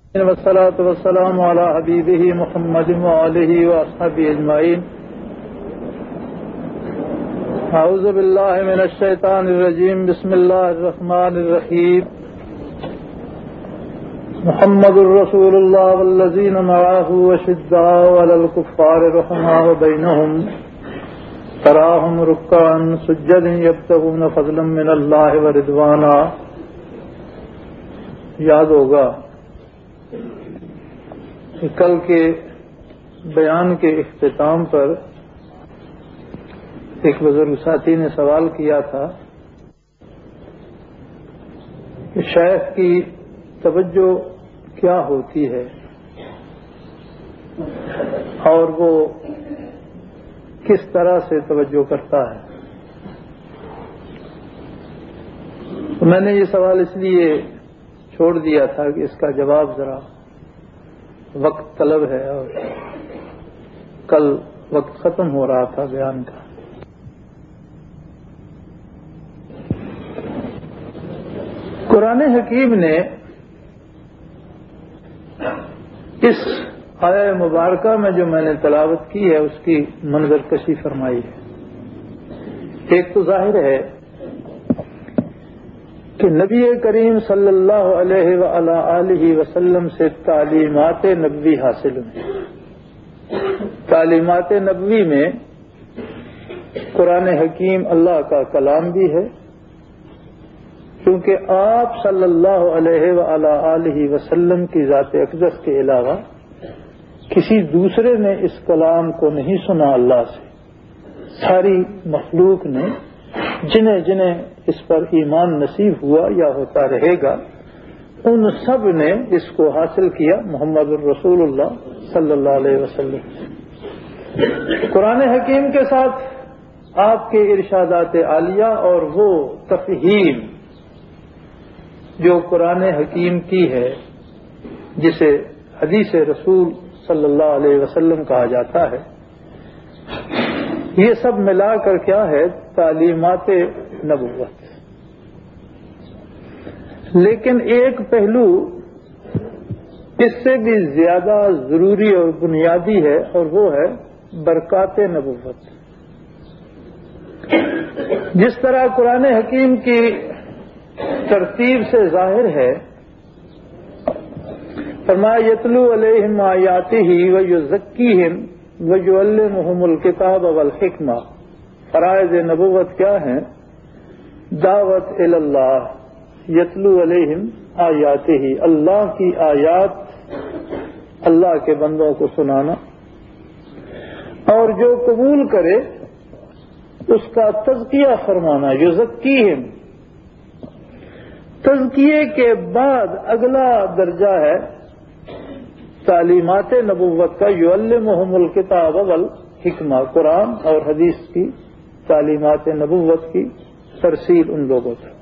والصلاة والسلام على حبيبه محمد وآله وأصحابه أجمعين. أعوذ بالله من الشيطان الرجيم. بسم الله الرحمن الرحيم. محمد رسول الله والذين معه وشداء على الكفار رحماء بينهم تراهم ركعا سجدا يبتغون فضلا من الله ورضوانا. یاد ہوگا کل کے بیان کے اختتام پر ایک بزرگ ساتھی نے سوال کیا تھا کہ شیخ کی توجہ کیا ہوتی ہے اور وہ کس طرح سے توجہ کرتا ہے. تو میں نے یہ سوال اس لیے چھوڑ دیا تھا کہ اس کا جواب ذرا وقت طلب ہے اور کل وقت ختم ہو رہا تھا بیان کا. قرآن حکیم نے اس آیہ مبارکہ میں جو میں نے تلاوت کی ہے اس کی منظر کشی فرمائی ہے. ایک تو ظاہر ہے کہ نبی کریم صلی اللہ علیہ وآلہ وسلم سے تعلیمات نبوی حاصل ہوئی. تعلیمات نبوی میں قرآن حکیم اللہ کا کلام بھی ہے کیونکہ آپ صلی اللہ علیہ وآلہ وسلم کی ذات اقدس کے علاوہ کسی دوسرے نے اس کلام کو نہیں سنا اللہ سے. ساری مخلوق نے جنہیں جنہیں اس پر ایمان نصیب ہوا یا ہوتا رہے گا ان سب نے اس کو حاصل کیا محمد الرسول اللہ صلی اللہ علیہ وسلم. قرآن حکیم کے ساتھ آپ کے ارشادات عالیہ اور وہ تفہیم جو قرآن حکیم کی ہے جسے حدیث رسول صلی اللہ علیہ وسلم کہا جاتا ہے، یہ سب ملا کر کیا ہے؟ تعلیمات نبوت. لیکن ایک پہلو اس سے بھی زیادہ ضروری اور بنیادی ہے اور وہ ہے برکات نبوت. جس طرح قرآن حکیم کی ترتیب سے ظاہر ہے، فرمایا یتلو علیہم آیاتہ ویزکیہم ویعلمہم الکتاب والحکمہ. فرائض نبوت کیا ہیں؟ دعوت الی اللہ، یتلو علیہم آیاتہ، اللہ کی آیات اللہ کے بندوں کو سنانا، اور جو قبول کرے اس کا تزکیہ فرمانا. یزکیہم، تزکیے کے بعد اگلا درجہ ہے تعلیمات نبوت کا. یعلمہم الکتاب والحکمہ، قرآن اور حدیث کی تعلیمات نبوت کی ترسیل ان لوگوں تک.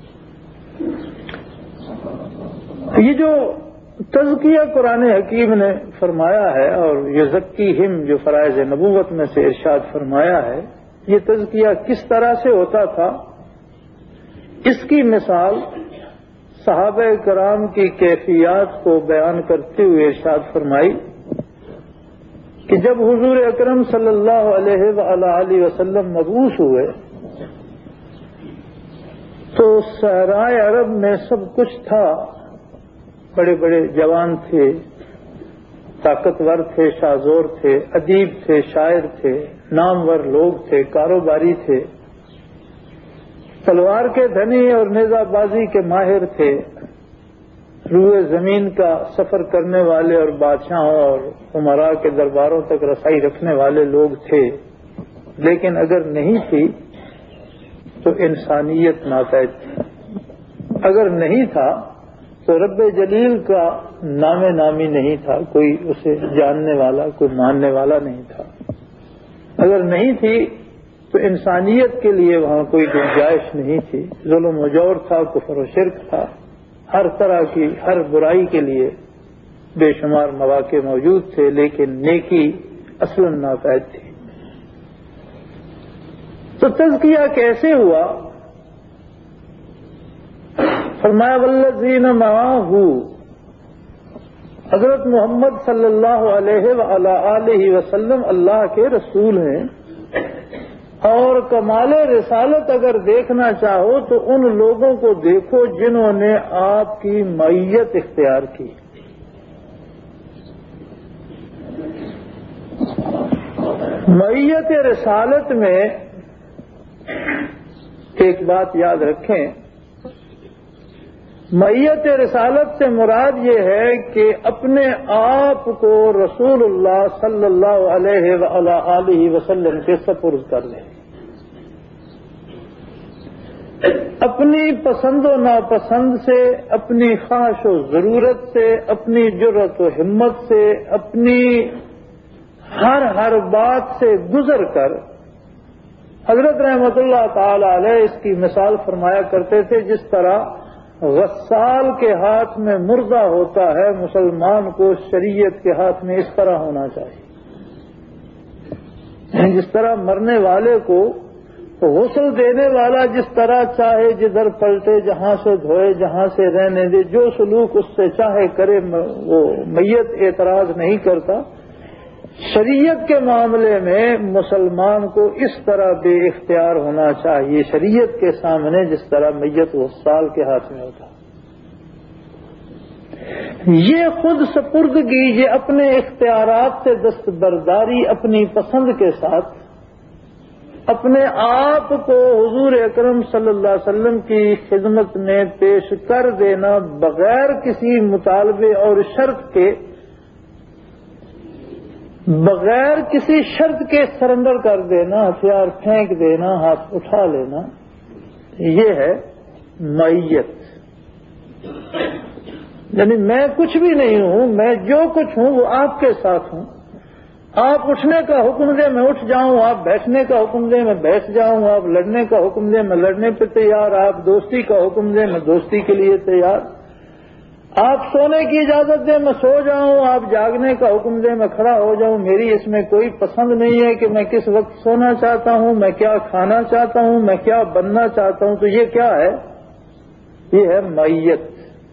یہ جو تزکیہ قرآن حکیم نے فرمایا ہے اور یزکیہم جو فرائض نبوت میں سے ارشاد فرمایا ہے، یہ تزکیہ کس طرح سے ہوتا تھا اس کی مثال صحابہ کرام کی کیفیات کو بیان کرتے ہوئے ارشاد فرمائی کہ جب حضور اکرم صلی اللہ علیہ وآلہ وسلم مبعوث ہوئے تو صحرائے عرب میں سب کچھ تھا. بڑے بڑے جوان تھے، طاقتور تھے، شاذور تھے، ادیب تھے، شاعر تھے، نامور لوگ تھے، کاروباری تھے، تلوار کے دھنی اور نیزہ بازی کے ماہر تھے، روئے زمین کا سفر کرنے والے اور بادشاہوں اور امراء کے درباروں تک رسائی رکھنے والے لوگ تھے. لیکن اگر نہیں تھی تو انسانیت ناقید تھی. اگر نہیں تھا تو رب جلیل کا نام نامی نہیں تھا، کوئی اسے جاننے والا، کوئی ماننے والا نہیں تھا. اگر نہیں تھی تو انسانیت کے لیے وہاں کوئی گنجائش نہیں تھی. ظلم و جور تھا، کفر و شرک تھا، ہر طرح کی ہر برائی کے لیے بے شمار مواقع موجود تھے، لیکن نیکی اصلاً ناقید تھی. تو تزکیہ کیسے ہوا؟ فرمایا والذین معہ، حضرت محمد صلی اللہ علیہ وآلہ وسلم اللہ کے رسول ہیں، اور کمال رسالت اگر دیکھنا چاہو تو ان لوگوں کو دیکھو جنہوں نے آپ کی معیت اختیار کی۔ معیت رسالت میں ایک بات یاد رکھیں، معیت رسالت سے مراد یہ ہے کہ اپنے آپ کو رسول اللہ صلی اللہ علیہ وآلہ وسلم کے سپرد کر لیں، اپنی پسند و ناپسند سے، اپنی خواہش و ضرورت سے، اپنی جرأت و ہمت سے، اپنی ہر بات سے گزر کر۔ حضرت رحمت اللہ تعالی علیہ اس کی مثال فرمایا کرتے تھے، جس طرح غسال کے ہاتھ میں مردہ ہوتا ہے، مسلمان کو شریعت کے ہاتھ میں اس طرح ہونا چاہیے، جس طرح مرنے والے کو غسل دینے والا جس طرح چاہے جدھر پلٹے، جہاں سے دھوئے، جہاں سے رہنے دے، جو سلوک اس سے چاہے کرے، وہ میت اعتراض نہیں کرتا۔ شریعت کے معاملے میں مسلمان کو اس طرح بے اختیار ہونا چاہیے شریعت کے سامنے، جس طرح میت غسال کے ہاتھ میں ہوتا۔ یہ خود سپردگی، یہ اپنے اختیارات سے دستبرداری، اپنی پسند کے ساتھ اپنے آپ کو حضور اکرم صلی اللہ علیہ وسلم کی خدمت میں پیش کر دینا، بغیر کسی مطالبے اور شرط کے، بغیر کسی شرط کے سرنڈر کر دینا، ہتھیار پھینک دینا، ہاتھ اٹھا لینا، یہ ہے معیت۔ یعنی میں کچھ بھی نہیں ہوں، میں جو کچھ ہوں وہ آپ کے ساتھ ہوں۔ آپ اٹھنے کا حکم دیں میں اٹھ جاؤں، آپ بیٹھنے کا حکم دیں میں بیٹھ جاؤں، آپ لڑنے کا حکم دیں میں لڑنے پہ تیار، آپ دوستی کا حکم دیں میں دوستی کے لیے تیار، آپ سونے کی اجازت دیں میں سو جاؤں، آپ جاگنے کا حکم دیں میں کھڑا ہو جاؤں۔ میری اس میں کوئی پسند نہیں ہے کہ میں کس وقت سونا چاہتا ہوں، میں کیا کھانا چاہتا ہوں، میں کیا بننا چاہتا ہوں۔ تو یہ کیا ہے؟ یہ ہے معیت۔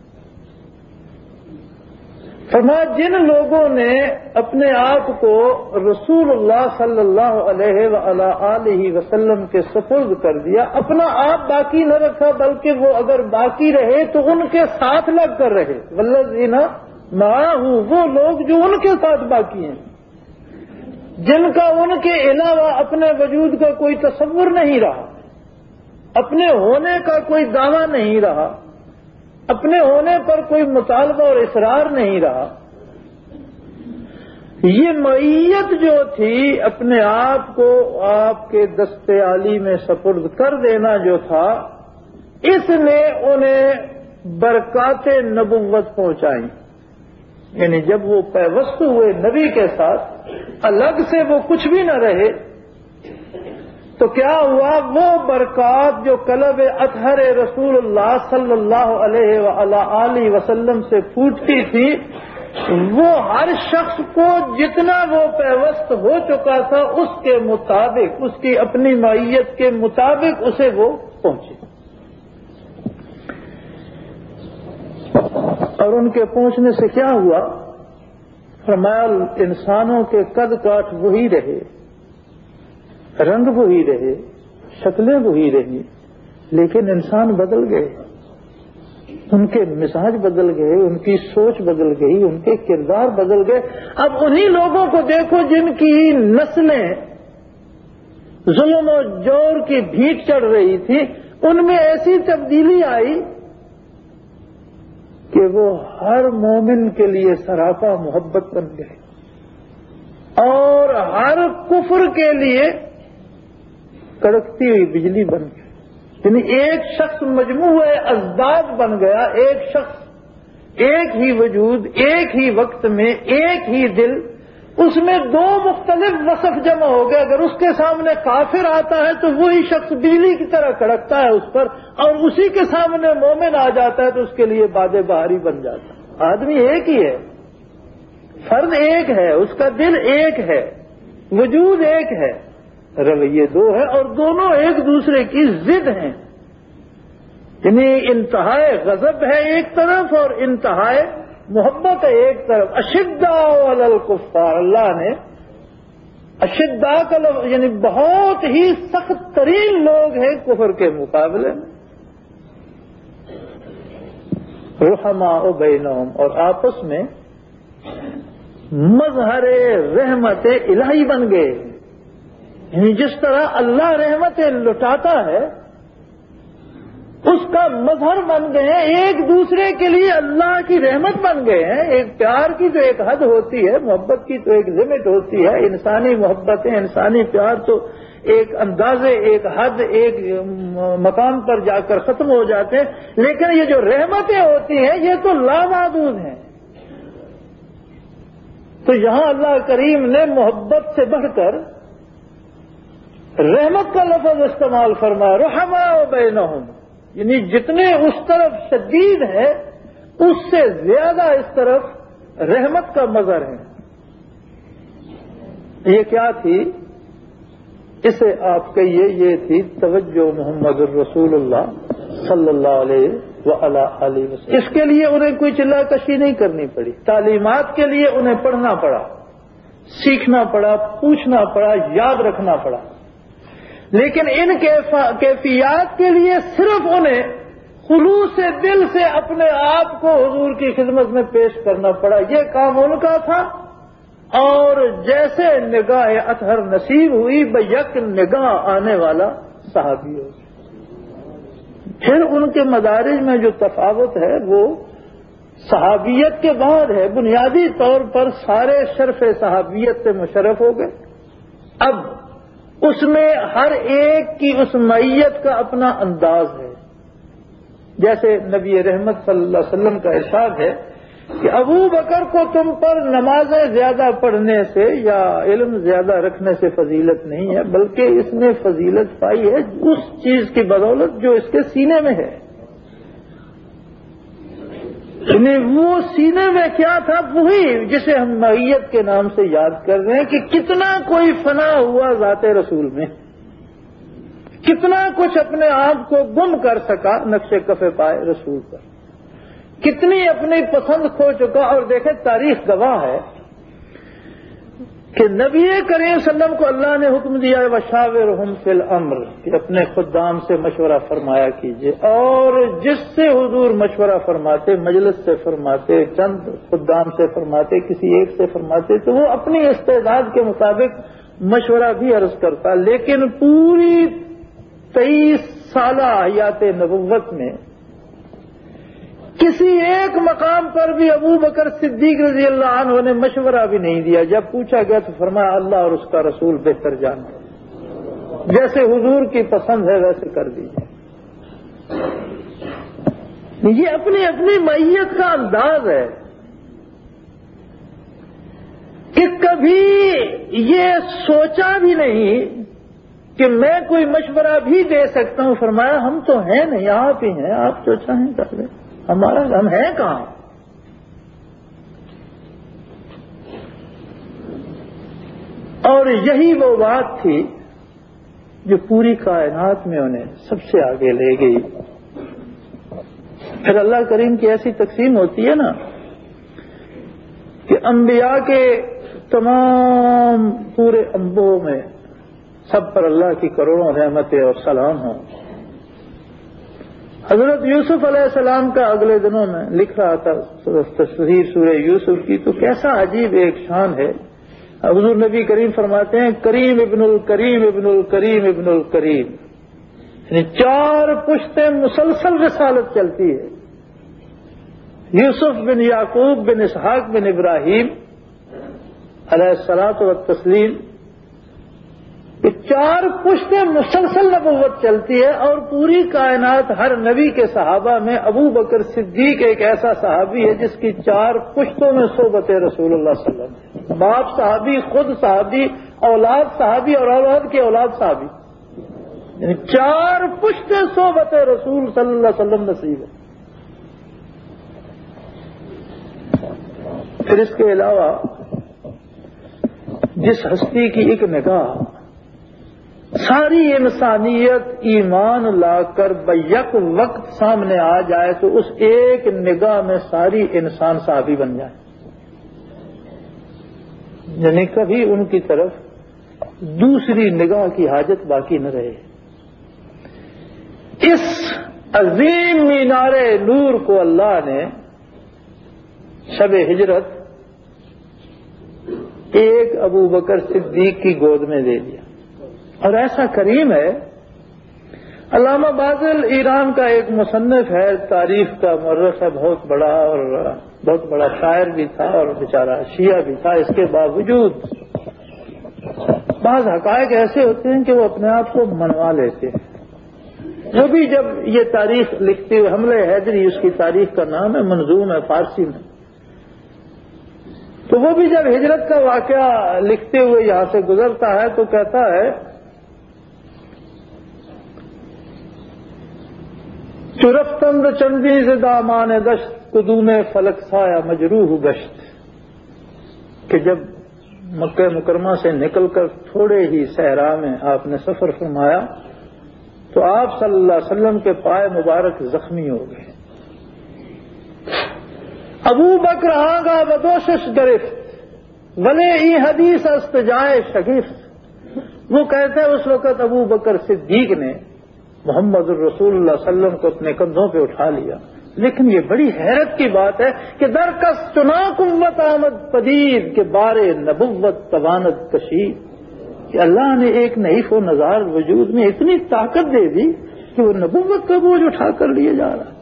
فرمایا جن لوگوں نے اپنے آپ کو رسول اللہ صلی اللہ علیہ وآلہ وسلم کے سپرد کر دیا، اپنا آپ باقی نہ رکھا، بلکہ وہ اگر باقی رہے تو ان کے ساتھ لگ کر رہے، والذین معہ، وہ لوگ جو ان کے ساتھ باقی ہیں، جن کا ان کے علاوہ اپنے وجود کا کوئی تصور نہیں رہا، اپنے ہونے کا کوئی دعویٰ نہیں رہا، اپنے ہونے پر کوئی مطالبہ اور اصرار نہیں رہا۔ یہ معیت جو تھی، اپنے آپ کو آپ کے دست عالی میں سپرد کر دینا جو تھا، اس نے انہیں برکات نبوت پہنچائیں۔ یعنی جب وہ پیوست ہوئے نبی کے ساتھ، الگ سے وہ کچھ بھی نہ رہے، تو کیا ہوا؟ وہ برکات جو قلب اطہر رسول اللہ صلی اللہ علیہ وآلہ وسلم سے پھوٹتی تھی، وہ ہر شخص کو جتنا وہ پیوست ہو چکا تھا اس کے مطابق، اس کی اپنی معیت کے مطابق اسے وہ پہنچی، اور ان کے پہنچنے سے کیا ہوا؟ فرمایا انسانوں کے قد کاٹ وہی رہے، رنگ وہی رہے، شکلیں وہی رہی، لیکن انسان بدل گئے، ان کے مزاج بدل گئے، ان کی سوچ بدل گئی، ان کے کردار بدل گئے۔ اب انہی لوگوں کو دیکھو جن کی نسلیں ظلم و جور کی بھیٹ چڑھ رہی تھی، ان میں ایسی تبدیلی آئی کہ وہ ہر مومن کے لیے سراپا محبت بن گئے، اور ہر کفر کے لیے کڑکتی ہوئی بجلی بن گئی۔ یعنی ایک شخص مجموعہ ازداد بن گیا، ایک شخص، ایک ہی وجود، ایک ہی وقت میں، ایک ہی دل، اس میں دو مختلف وصف جمع ہو گئے۔ اگر اس کے سامنے کافر آتا ہے تو وہی شخص بجلی کی طرح کڑکتا ہے اس پر، اور اسی کے سامنے مومن آ جاتا ہے تو اس کے لیے باد بہاری بن جاتا ہے۔ آدمی ایک ہی ہے، فرد ایک ہے، اس کا دل ایک ہے، وجود ایک ہے، رویے دو ہیں، اور دونوں ایک دوسرے کی ضد ہیں۔ یعنی انتہائے غضب ہے ایک طرف اور انتہائے محبت ہے ایک طرف، اشداء علی الکفار، اللہ نے اشداء کا لفظ یعنی بہت ہی سخت ترین لوگ ہیں کفر کے مقابلے میں، رحماء بینہم، اور آپس میں مظہر رحمت الہی بن گئے، یعنی جس طرح اللہ رحمتیں لٹاتا ہے اس کا مظہر بن گئے ہیں، ایک دوسرے کے لیے اللہ کی رحمت بن گئے ہیں۔ ایک پیار کی تو ایک حد ہوتی ہے، محبت کی تو ایک لمٹ ہوتی ہے، انسانی محبتیں انسانی پیار تو ایک اندازے ایک حد ایک مقام پر جا کر ختم ہو جاتے ہیں، لیکن یہ جو رحمتیں ہوتی ہیں یہ تو لامحدود ہیں۔ تو یہاں اللہ کریم نے محبت سے بڑھ کر رحمت کا لفظ استعمال فرمایا، رحماء بینہم، یعنی جتنے اس طرف شدید ہے اس سے زیادہ اس طرف رحمت کا مظہر ہے۔ یہ کیا تھی؟ اسے آپ کہیے یہ تھی توجہ محمد الرسول اللہ صلی اللہ علیہ وآلہ وسلم۔ اس کے لیے انہیں کوئی چلا کشی نہیں کرنی پڑی، تعلیمات کے لیے انہیں پڑھنا پڑا، سیکھنا پڑا، پوچھنا پڑا، یاد رکھنا پڑا، لیکن ان کیفیات کے لیے صرف انہیں خلوص دل سے اپنے آپ کو حضور کی خدمت میں پیش کرنا پڑا، یہ کام ان کا تھا۔ اور جیسے نگاہ اطہر نصیب ہوئی بیک نگاہ آنے والا صحابی ہو، پھر ان کے مدارج میں جو تفاوت ہے وہ صحابیت کے بعد ہے، بنیادی طور پر سارے شرف صحابیت سے مشرف ہو گئے۔ اب اس میں ہر ایک کی اس معیت کا اپنا انداز ہے، جیسے نبی رحمت صلی اللہ علیہ وسلم کا ارشاد ہے کہ ابو بکر کو تم پر نمازیں زیادہ پڑھنے سے یا علم زیادہ رکھنے سے فضیلت نہیں ہے، بلکہ اس نے فضیلت پائی ہے اس چیز کی بدولت جو اس کے سینے میں ہے۔ یعنی وہ سینے میں کیا تھا؟ وہی جسے ہم معیت کے نام سے یاد کر رہے ہیں کہ کتنا کوئی فنا ہوا ذات رسول میں، کتنا کچھ اپنے آپ کو گم کر سکا نقش کف پائے رسول پر، کتنی اپنی پسند کھو چکا۔ اور دیکھیں تاریخ گواہ ہے کہ نبی کریم صلی اللہ علیہ وسلم کو اللہ نے حکم دیا ہے وشاورہم فی الامر، کہ اپنے خدام سے مشورہ فرمایا کیجیے، اور جس سے حضور مشورہ فرماتے، مجلس سے فرماتے، چند خدام سے فرماتے، کسی ایک سے فرماتے، تو وہ اپنی استعداد کے مطابق مشورہ بھی عرض کرتا، لیکن پوری 23 سالہ حیات نبوت میں کسی ایک مقام پر بھی ابو بکر صدیق رضی اللہ عنہ نے مشورہ بھی نہیں دیا۔ جب پوچھا گیا تو فرمایا اللہ اور اس کا رسول بہتر جانتے، جیسے حضور کی پسند ہے ویسے کر دیجیے۔ یہ اپنی اپنی معیت کا انداز ہے کہ کبھی یہ سوچا بھی نہیں کہ میں کوئی مشورہ بھی دے سکتا ہوں۔ فرمایا ہم تو ہیں نہیں، آپ ہی ہیں، آپ جو چاہیں کر لیں، ہمارا ہم ہیں کہاں؟ اور یہی وہ بات تھی جو پوری کائنات میں انہیں سب سے آگے لے گئی۔ پھر اللہ کریم کی ایسی تقسیم ہوتی ہے نا کہ انبیاء کے تمام پورے انبوں میں سب پر اللہ کی کروڑوں رحمتیں اور سلام ہوں۔ حضرت یوسف علیہ السلام کا اگلے دنوں میں لکھ رہا تھا تفسیر سورہ یوسف کی، تو کیسا عجیب ایک شان ہے۔ حضور نبی کریم فرماتے ہیں کریم ابن الکریم ابن الکریم ابن الکریم، یعنی 4 پشتیں مسلسل رسالت چلتی ہے۔ یوسف بن یعقوب بن اسحاق بن ابراہیم علیہ الصلاۃ والتسلیم، یہ 4 پشتیں مسلسل نبوت چلتی ہے، اور پوری کائنات ہر نبی کے صحابہ میں ابو بکر صدیق ایک ایسا صحابی ہے جس کی 4 پشتوں میں صحبت رسول اللہ صلی اللہ علیہ وسلم، باپ صحابی، خود صحابی، اولاد صحابی اور اولاد کی اولاد صحابی، یعنی 4 پشتیں صحبت رسول صلی اللہ علیہ وسلم نصیب ہے۔ پھر اس کے علاوہ جس ہستی کی ایک نگاہ ساری انسانیت ایمان لا کر بیک وقت سامنے آ جائے تو اس ایک نگاہ میں ساری انسان صحابی بن جائے، یعنی کبھی ان کی طرف دوسری نگاہ کی حاجت باقی نہ رہے۔ اس عظیم مینار نور کو اللہ نے شب ہجرت ایک ابو بکر صدیق کی گود میں دے دیا، اور ایسا کریم ہے۔ علامہ باذل ایران کا ایک مصنف ہے، تاریخ کا مورخ ہے، بہت بڑا اور بہت بڑا شاعر بھی تھا اور بیچارہ شیعہ بھی تھا۔ اس کے باوجود بعض حقائق ایسے ہوتے ہیں کہ وہ اپنے آپ کو منوا لیتے ہیں۔ وہ بھی جب یہ تاریخ لکھتے ہوئے، حملہ حیدری اس کی تاریخ کا نام ہے، منظوم ہے فارسی میں، تو وہ بھی جب ہجرت کا واقعہ لکھتے ہوئے یہاں سے گزرتا ہے تو کہتا ہے چرفتند چندی سے دامان دشت قدوم فلک سایہ مجروح گشت، کہ جب مکہ مکرمہ سے نکل کر تھوڑے ہی صحرا میں آپ نے سفر فرمایا تو آپ صلی اللہ علیہ وسلم کے پائے مبارک زخمی ہو گئے۔ ابو بکر آگا بدوشش گرفت ولے ای حدیث است جائے شگفت، وہ کہتے ہیں اس وقت ابو بکر صدیق نے محمد الرسول اللہ صلی اللہ علیہ وسلم کو اپنے کندھوں پہ اٹھا لیا، لیکن یہ بڑی حیرت کی بات ہے کہ درکس چنا قوت آمد پدید کے بارے نبوت توانت کشید، کہ اللہ نے ایک نحیف و نزار وجود میں اتنی طاقت دے دی کہ وہ نبوت کا بوجھ اٹھا کر لیے جا رہا۔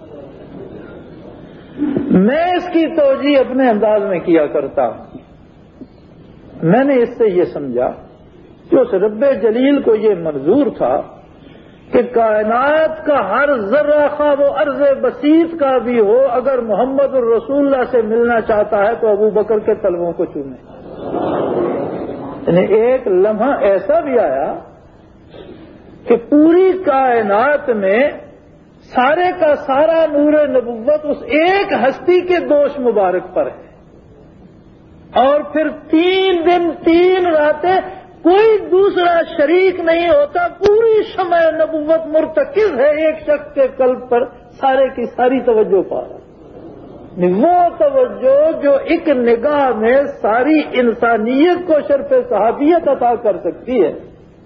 میں اس کی توجیہ اپنے انداز میں کیا کرتا ہوں۔ میں نے اس سے یہ سمجھا کہ اس رب جلیل کو یہ منظور تھا کہ کائنات کا ہر ذرہ خواہ وہ عرض بسیط کا بھی ہو، اگر محمد الرسول اللہ سے ملنا چاہتا ہے تو ابو بکر کے تلووں کو چومے۔ یعنی ایک لمحہ ایسا بھی آیا کہ پوری کائنات میں سارے کا سارا نور نبوت اس ایک ہستی کے دوش مبارک پر ہے، اور پھر 3 دن 3 راتیں کوئی دوسرا شریک نہیں ہوتا، پوری شمع نبوت مرتکز ہے ایک شخص کے قلب پر، سارے کی ساری توجہ پا رہا، وہ توجہ جو ایک نگاہ میں ساری انسانیت کو شرف صحابیت عطا کر سکتی ہے،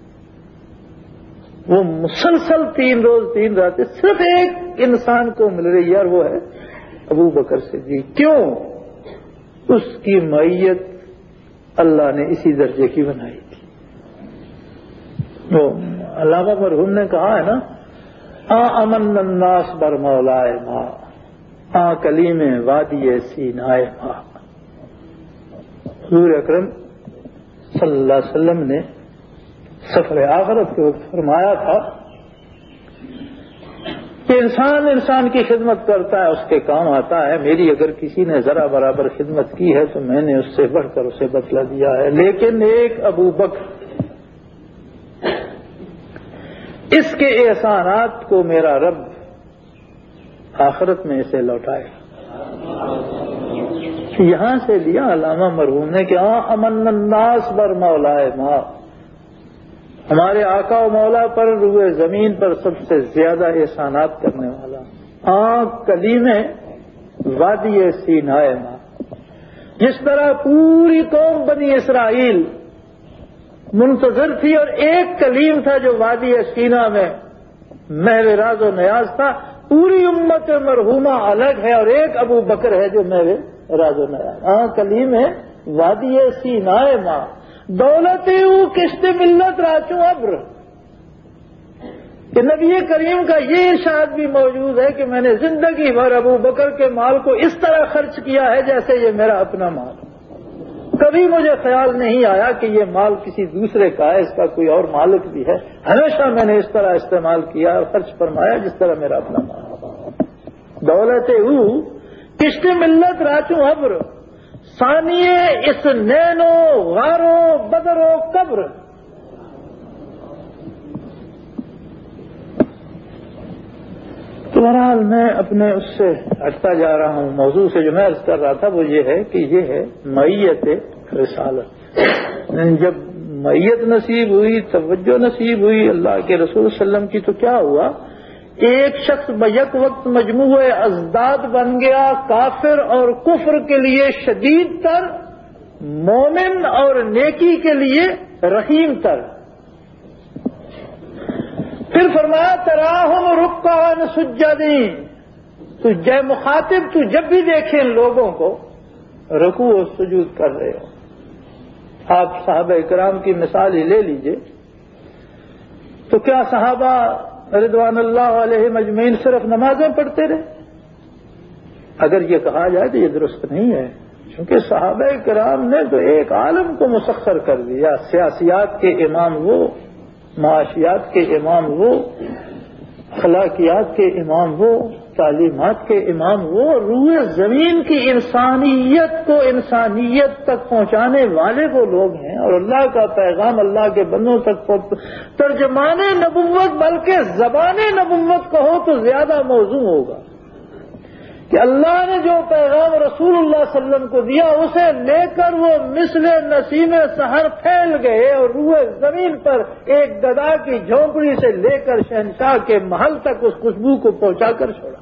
وہ مسلسل 3 روز 3 راتیں صرف ایک انسان کو مل رہی ہے، اور وہ ہے ابو بکر صدیق۔ کیوں؟ اس کی معیت اللہ نے اسی درجے کی بنائی تھی۔ تو علامہ مرحوم نے کہا ہے نا، امن الناس بر مولائے ماں کلیم وادی سینائے ماں۔ حضور اکرم صلی اللہ علیہ وسلم نے سفر آخرت کے وقت فرمایا تھا کہ انسان کی خدمت کرتا ہے، اس کے کام آتا ہے۔ میری اگر کسی نے ذرا برابر خدمت کی ہے تو میں نے اس سے بڑھ کر اسے بدلہ دیا ہے، لیکن ایک ابو بکر، اس کے احسانات کو میرا رب آخرت میں اسے لوٹائے۔ یہاں سے لیا علامہ مرحوم نے کہ امن الناس بر مولائے ماں، ہمارے آقا و مولا پر روئے زمین پر سب سے زیادہ احسانات کرنے والا، کلیم وادی سینائے ماں۔ جس طرح پوری قوم بنی اسرائیل منتظر تھی اور ایک کلیم تھا جو وادی سینا میں محو راز و نیاز تھا، پوری امت مرحومہ الگ ہے اور ایک ابو بکر ہے جو محو راز و نیاز۔ کلیم ہے وادی سینائے ماں، دولت کشت ملت راچوں ابر، کہ نبی کریم کا یہ ارشاد بھی موجود ہے کہ میں نے زندگی بھر ابو بکر کے مال کو اس طرح خرچ کیا ہے جیسے یہ میرا اپنا مال، کبھی مجھے خیال نہیں آیا کہ یہ مال کسی دوسرے کا ہے، اس کا کوئی اور مالک بھی ہے، ہمیشہ میں نے اس طرح استعمال کیا اور خرچ فرمایا جس طرح میرا اپنا مال۔ دولت کشت ملت راچوں ابر، ثانیے اس نینو غارو بدر و قبر۔ تو بہرحال میں اپنے اس سے ہٹتا جا رہا ہوں، موضوع سے جو میں عرض کر رہا تھا وہ یہ ہے کہ یہ ہے معیت رسالت۔ جب معیت نصیب ہوئی، توجہ نصیب ہوئی اللہ کے رسول صلی اللہ علیہ وسلم کی، تو کیا ہوا؟ ایک شخص بیک وقت مجموعہ ازداد بن گیا، کافر اور کفر کے لیے شدید تر، مومن اور نیکی کے لیے رحیم تر۔ پھر فرمایا تراہم رکعا سجدین، تو جے مخاطب تو جب بھی دیکھیں ان لوگوں کو رکوع و سجود کر رہے ہو۔ آپ صحابہ کرام کی مثال ہی لے لیجئے، تو کیا صحابہ رضوان اللہ علیہ مجمعین صرف نمازیں پڑھتے رہے؟ اگر یہ کہا جائے تو یہ درست نہیں ہے، کیونکہ صحابہ کرام نے تو ایک عالم کو مسخر کر دیا، سیاسیات کے امام وہ، معاشیات کے امام وہ، اخلاقیات کے امام وہ، تعلیمات کے امام وہ، روئے زمین کی انسانیت کو انسانیت تک پہنچانے والے وہ لوگ ہیں، اور اللہ کا پیغام اللہ کے بندوں تک ترجمان نبوت، بلکہ زبان نبوت کہو تو زیادہ موزوں ہوگا کہ اللہ نے جو پیغام رسول اللہ صلی اللہ علیہ وسلم کو دیا اسے لے کر وہ مثل نسیم سحر پھیل گئے اور روئے زمین پر ایک گدا کی جھونپڑی سے لے کر شہنشاہ کے محل تک اس خوشبو کو پہنچا کر چھوڑا۔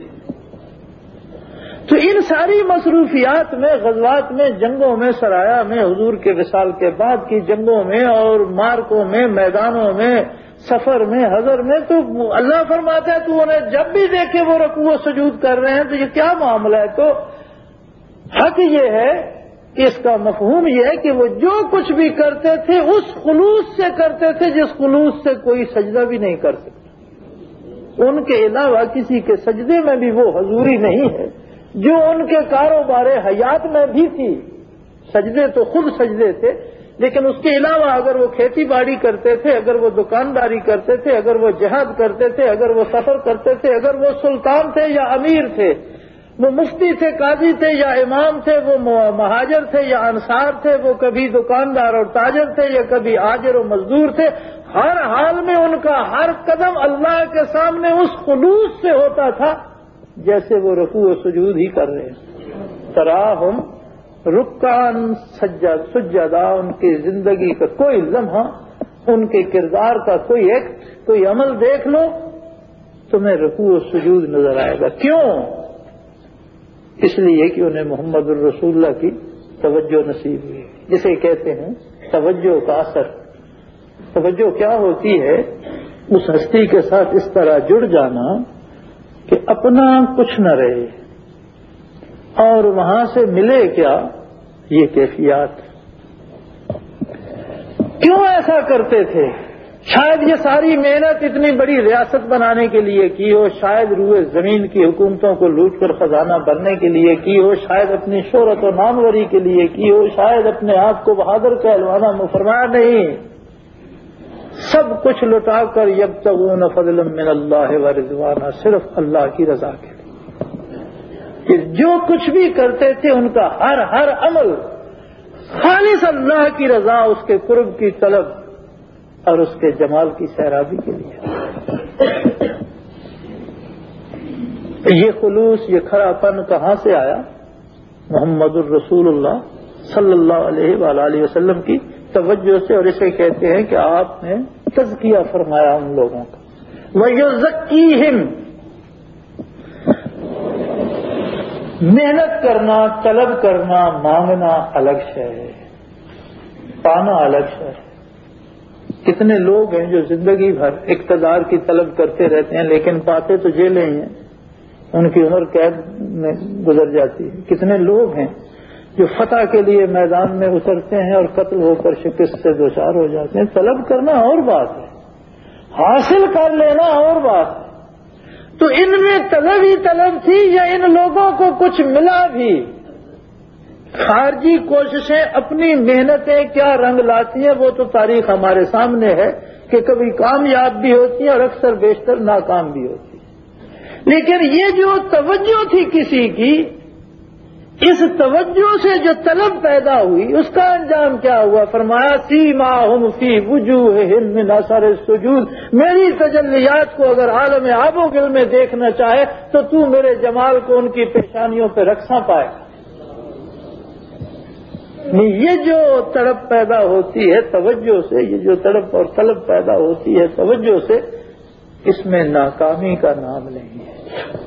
تو ان ساری مصروفیات میں، غزوات میں، جنگوں میں، سرایا میں، حضور کے وصال کے بعد کی جنگوں میں اور مارکوں میں، میدانوں میں، سفر میں، حضر میں، تو اللہ فرماتا ہے تو انہیں جب بھی دیکھے وہ رکوع و سجود کر رہے ہیں تو یہ کیا معاملہ ہے؟ تو حق یہ ہے کہ اس کا مفہوم یہ ہے کہ وہ جو کچھ بھی کرتے تھے اس خلوص سے کرتے تھے جس خلوص سے کوئی سجدہ بھی نہیں کر سکتا۔ ان کے علاوہ کسی کے سجدے میں بھی وہ حضوری نہیں ہے جو ان کے کاروبار حیات میں بھی تھی۔ سجدے تو خود سجدے تھے، لیکن اس کے علاوہ اگر وہ کھیتی باڑی کرتے تھے، اگر وہ دکانداری کرتے تھے، اگر وہ جہاد کرتے تھے، اگر وہ سفر کرتے تھے، اگر وہ سلطان تھے یا امیر تھے، وہ مفتی تھے، قاضی تھے یا امام تھے، وہ مہاجر تھے یا انصار تھے، وہ کبھی دکاندار اور تاجر تھے یا کبھی آجر و مزدور تھے، ہر حال میں ان کا ہر قدم اللہ کے سامنے اس خلوص سے ہوتا تھا جیسے وہ رکوع و سجود ہی کر رہے ہیں۔ تراہم رکعاً سجدا، ان کی زندگی کا کوئی لمحہ، ان کے کردار کا کوئی ایکٹ، کوئی عمل دیکھ لو تمہیں رکوع و سجود نظر آئے گا۔ کیوں؟ اس لیے کہ انہیں محمد الرسول اللہ کی توجہ نصیب ہوئی، جسے کہتے ہیں توجہ کا اثر۔ توجہ کیا ہوتی ہے؟ اس ہستی کے ساتھ اس طرح جڑ جانا کہ اپنا کچھ نہ رہے اور وہاں سے ملے کیا؟ یہ کیفیات۔ کیوں ایسا کرتے تھے؟ شاید یہ ساری محنت اتنی بڑی ریاست بنانے کے لیے کی ہو، شاید روئے زمین کی حکومتوں کو لوٹ کر خزانہ بھرنے کے لیے کی ہو، شاید اپنی شہرت و ناموری کے لیے کی ہو، شاید اپنے آپ کو بہادر کہلوانا فرمایا نہیں، سب کچھ لٹا کر یبتغون فضلا من اللہ ورضوانا، صرف اللہ کی رضا کے لیے۔ کہ جو کچھ بھی کرتے تھے ان کا ہر عمل خالص اللہ کی رضا، اس کے قرب کی طلب اور اس کے جمال کی سیرابی کے لیے۔ یہ خلوص، یہ کھرا پن کہاں سے آیا؟ محمد الرسول اللہ صلی اللہ علیہ وآلہ وسلم کی توجہ سے، اور اسے کہتے ہیں کہ آپ نے تزکیہ فرمایا ان لوگوں کا۔ وَيُزَكِّيهِمْ، محنت کرنا، طلب کرنا، مانگنا الگ شے ہے، پانا الگ شے ہے۔ کتنے لوگ ہیں جو زندگی بھر اقتدار کی طلب کرتے رہتے ہیں لیکن پاتے تو جیلیں ہی ہیں، ان کی عمر قید میں گزر جاتی ہے۔ کتنے لوگ ہیں جو فتح کے لیے میدان میں اترتے ہیں اور قتل ہو کر شکست سے دوچار ہو جاتے ہیں۔ طلب کرنا اور بات ہے، حاصل کر لینا اور بات ہے۔ تو ان میں طلب ہی طلب تھی یا ان لوگوں کو کچھ ملا بھی؟ خارجی کوششیں، اپنی محنتیں کیا رنگ لاتی ہیں وہ تو تاریخ ہمارے سامنے ہے کہ کبھی کامیاب بھی ہوتی ہیں اور اکثر بیشتر ناکام بھی ہوتی ہیں۔ لیکن یہ جو توجہ تھی کسی کی، اس توجہ سے جو طلب پیدا ہوئی اس کا انجام کیا ہوا؟ فرمایا سیماہم فی وجوہہم من اثر السجود، میری تجلیات کو اگر عالم آب و گل میں دیکھنا چاہے تو میرے جمال کو ان کی پیشانیوں پہ رکھنا پائے گا۔ یہ جو تڑپ پیدا ہوتی ہے توجہ سے، یہ جو تڑپ اور طلب پیدا ہوتی ہے توجہ سے، اس میں ناکامی کا نام نہیں ہے،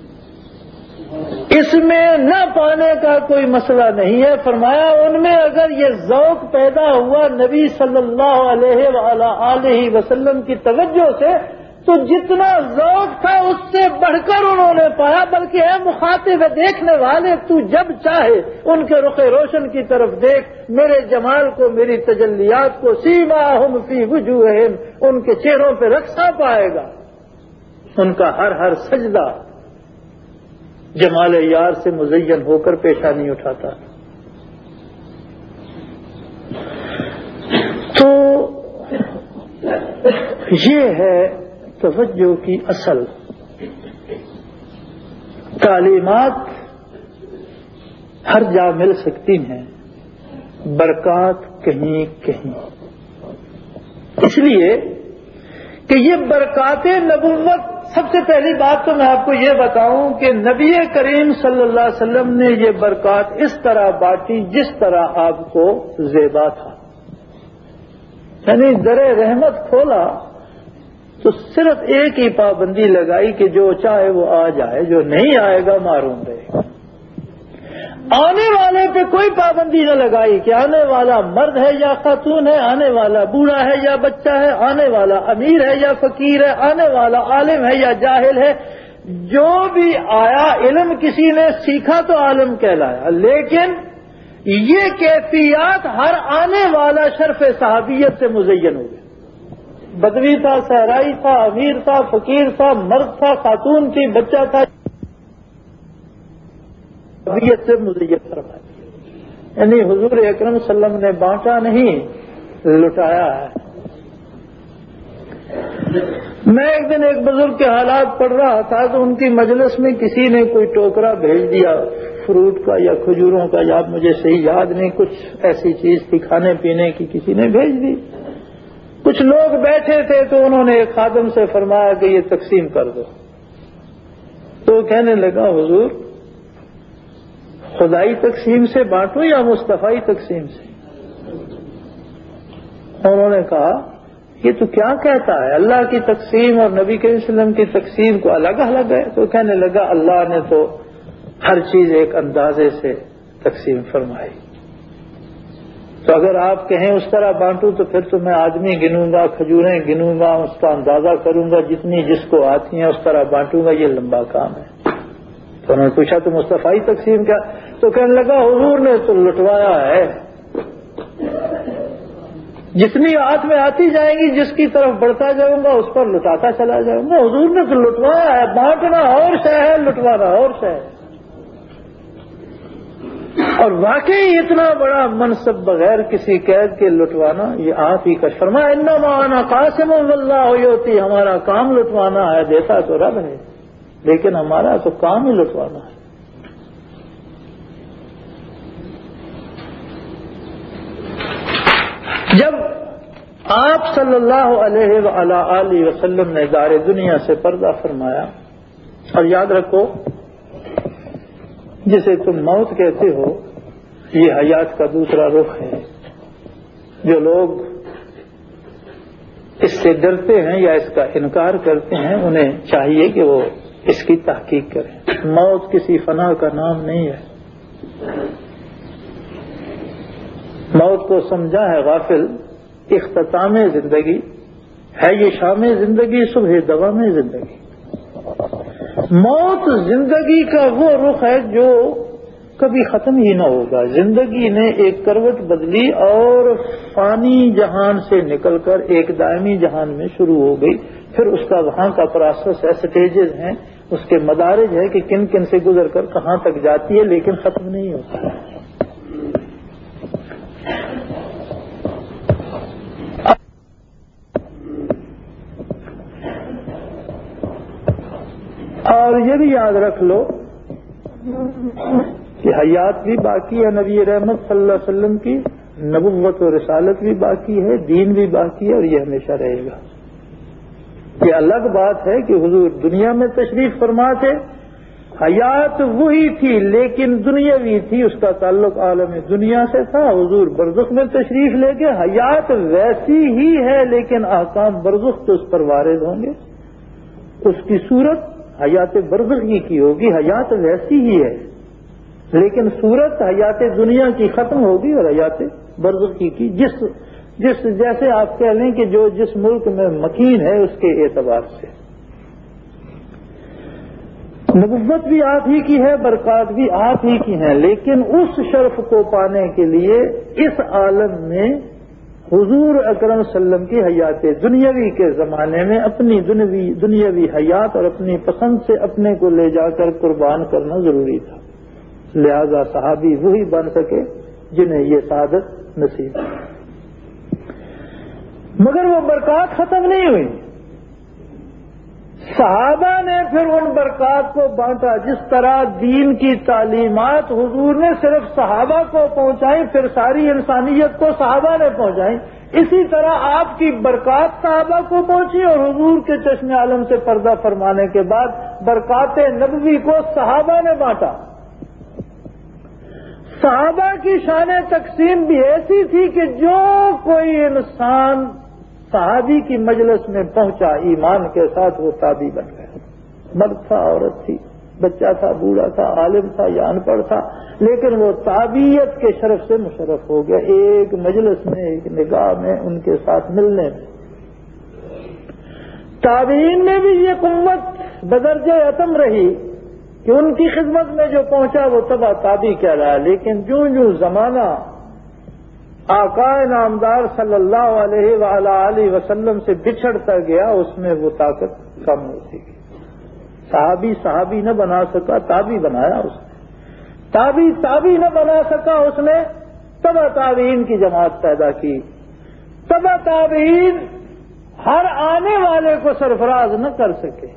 اس میں نہ پانے کا کوئی مسئلہ نہیں ہے۔ فرمایا ان میں اگر یہ ذوق پیدا ہوا نبی صلی اللہ علیہ وآلہ وسلم کی توجہ سے، تو جتنا ذوق تھا اس سے بڑھ کر انہوں نے پایا، بلکہ اے مخاطب دیکھنے والے، تو جب چاہے ان کے رخ روشن کی طرف دیکھ، میرے جمال کو، میری تجلیات کو، سیماہم فی وجوہہم، ان کے چہروں پہ رقصہ پائے گا، ان کا ہر سجدہ جمال یار سے مزین ہو کر پیشانی اٹھاتا۔ تو یہ ہے توجہ کی اصل۔ تعلیمات ہر جا مل سکتی ہیں، برکات کہیں کہیں، اس لیے کہ یہ برکات نبوت، سب سے پہلی بات تو میں آپ کو یہ بتاؤں کہ نبی کریم صلی اللہ علیہ وسلم نے یہ برکات اس طرح بانٹی جس طرح آپ کو زیبا تھا، یعنی در رحمت کھولا تو صرف ایک ہی پابندی لگائی کہ جو چاہے وہ آ جائے، جو نہیں آئے گا معروم رہے گا۔ آنے والے پہ کوئی پابندی نہ لگائی کہ آنے والا مرد ہے یا خاتون ہے، آنے والا بوڑھا ہے یا بچہ ہے، آنے والا امیر ہے یا فقیر ہے، آنے والا عالم ہے یا جاہل ہے، جو بھی آیا علم کسی نے سیکھا تو عالم کہلایا، لیکن یہ کیفیات ہر آنے والا شرف صحابیت سے مزین ہو گیا۔ بدوی تھا، صحرائی تھا، امیر تھا، فقیر تھا، مرد تھا، خاتون تھی، بچہ تھا، صحابیت سے مزین فرمایا۔ یعنی حضور اکرم صلی اللہ علیہ وسلم نے بانٹا نہیں، لٹایا ہے۔ میں ایک دن ایک بزرگ کے حالات پڑھ رہا تھا تو ان کی مجلس میں کسی نے کوئی ٹوکرا بھیج دیا فروٹ کا یا کھجوروں کا، یا مجھے صحیح یاد نہیں، کچھ ایسی چیز تھی کھانے پینے کی، کسی نے بھیج دی۔ کچھ لوگ بیٹھے تھے تو انہوں نے ایک خادم سے فرمایا کہ یہ تقسیم کر دو، تو کہنے لگا حضور خدائی تقسیم سے بانٹو یا مصطفی تقسیم سے؟ انہوں نے کہا یہ تو کیا کہتا ہے، اللہ کی تقسیم اور نبی کریم صلی اللہ علیہ وسلم کی تقسیم کو الگ الگ ہے؟ تو کہنے لگا اللہ نے تو ہر چیز ایک اندازے سے تقسیم فرمائی، تو اگر آپ کہیں اس طرح بانٹوں تو پھر تو میں آدمی گنوں گا، کھجوریں گنوں گا، اس کا اندازہ کروں گا، جتنی جس کو آتی ہیں اس طرح بانٹوں گا، یہ لمبا کام ہے۔ تو انہوں نے پوچھا تو مصطفی تقسیم کیا؟ تو کہنے لگا حضور نے تو لٹوایا ہے، جتنی ہاتھ میں آتی جائیں گی جس کی طرف بڑھتا جاؤں گا اس پر لٹاتا چلا جاؤں گا۔ حضور نے تو لٹوایا ہے، بانٹنا اور شے ہے، لٹوانا اور شے ہے۔ اور واقعی اتنا بڑا منصب بغیر کسی قید کے لٹوانا یہ آپ ہی کا۔ فرمایا انما انا قاسم واللہ یؤتی، ہمارا کام لٹوانا ہے، دیتا تو رب ہے لیکن ہمارا تو کام ہی لٹوانا ہے۔ جب آپ صلی اللہ علیہ وآلہ وسلم نے دار دنیا سے پردہ فرمایا، اور یاد رکھو جسے تم موت کہتے ہو یہ حیات کا دوسرا رخ ہے، جو لوگ اس سے ڈرتے ہیں یا اس کا انکار کرتے ہیں انہیں چاہیے کہ وہ اس کی تحقیق کریں۔ موت کسی فنا کا نام نہیں ہے، موت کو سمجھا ہے غافل اختتام زندگی ہے، یہ شام زندگی صبح دوام زندگی۔ موت زندگی کا وہ رخ ہے جو کبھی ختم ہی نہ ہوگا۔ زندگی نے ایک کروٹ بدلی اور فانی جہان سے نکل کر ایک دائمی جہان میں شروع ہو گئی، پھر اس کا وہاں کا پروسیس ہے، سٹیجز ہیں، اس کے مدارج ہے کہ کن کن سے گزر کر کہاں تک جاتی ہے، لیکن ختم نہیں ہوتا۔ اور یہ بھی یاد رکھ لو کہ حیات بھی باقی ہے نبی رحمت صلی اللہ علیہ وسلم کی، نبوت و رسالت بھی باقی ہے، دین بھی باقی ہے، اور یہ ہمیشہ رہے گا۔ یہ الگ بات ہے کہ حضور دنیا میں تشریف فرما تھے حیات وہی تھی لیکن دنیاوی تھی، اس کا تعلق عالم دنیا سے تھا. حضور برزخ میں تشریف لے کے حیات ویسی ہی ہے لیکن احکام برزخ تو اس پر وارد ہوں گے. اس کی صورت حیات برزخی کی ہوگی، حیات ویسی ہی ہے لیکن صورت حیات دنیا کی ختم ہوگی اور حیات برزخی کی جیسے آپ کہہ لیں کہ جو جس ملک میں مکین ہے اس کے اعتبار سے. نبوت بھی آپ ہی کی ہے، برکات بھی آپ ہی کی ہیں، لیکن اس شرف کو پانے کے لیے اس عالم میں حضور اکرم صلی اللہ علیہ وسلم کی حیات دنیاوی کے زمانے میں اپنی دنیاوی حیات اور اپنی پسند سے اپنے کو لے جا کر قربان کرنا ضروری تھا. لہذا صحابی وہی بن سکے جنہیں یہ سعادت نصیب. مگر وہ برکات ختم نہیں ہوئی. صحابہ نے پھر ان برکات کو بانٹا. جس طرح دین کی تعلیمات حضور نے صرف صحابہ کو پہنچائیں پھر ساری انسانیت کو صحابہ نے پہنچائیں، اسی طرح آپ کی برکات صحابہ کو پہنچی اور حضور کے چشم عالم سے پردہ فرمانے کے بعد برکات نبوی کو صحابہ نے بانٹا. صحابہ کی شان تقسیم بھی ایسی تھی کہ جو کوئی انسان صحابی کی مجلس میں پہنچا ایمان کے ساتھ وہ تابعی بن گیا. مرد تھا، عورت تھی، بچہ تھا، بوڑھا تھا، عالم تھا یا ان پڑھ تھا، لیکن وہ تابعیت کے شرف سے مشرف ہو گیا ایک مجلس میں، ایک نگاہ میں، ان کے ساتھ ملنے میں. تابعین میں بھی یہ قوت بدرجہ اتم رہی کہ ان کی خدمت میں جو پہنچا وہ تبع تابعی کہلایا. لیکن جو زمانہ آقا نامدار صلی اللہ علیہ وآلہ وسلم سے بچھڑتا گیا اس میں وہ طاقت کم ہوتی گئی. صحابی نہ بنا سکا، تابعی بنایا اس نے. تابعی نہ بنا سکا اس نے تبع تابعین کی جماعت پیدا کی. تبع تابعین ہر آنے والے کو سرفراز نہ کر سکے.